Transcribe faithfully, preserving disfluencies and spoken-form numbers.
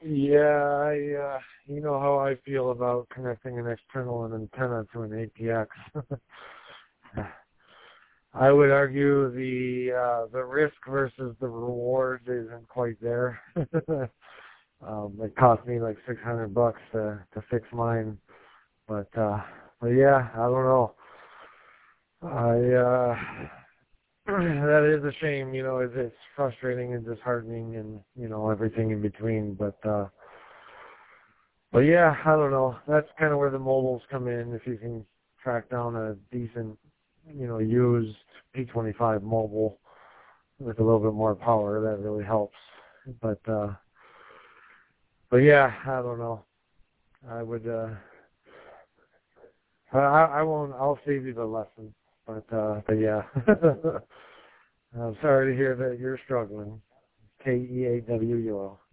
Yeah, I, uh, you know how I feel about connecting an external antenna to an A P X. I would argue the uh, the risk versus the reward isn't quite there. um, it cost me like six hundred bucks to to fix mine, but uh, but yeah, I don't know. I uh, that is a shame. You know, it's, it's frustrating and disheartening, and you know everything in between. But uh, but yeah, I don't know. That's kind of where the mobiles come in. If you can track down a decent, you know, used P twenty-five mobile with a little bit more power, that really helps. But uh, but yeah, I don't know. I would. Uh, I I won't. I'll save you the lesson. But uh, but yeah. I'm sorry to hear that you're struggling. K E A W U O.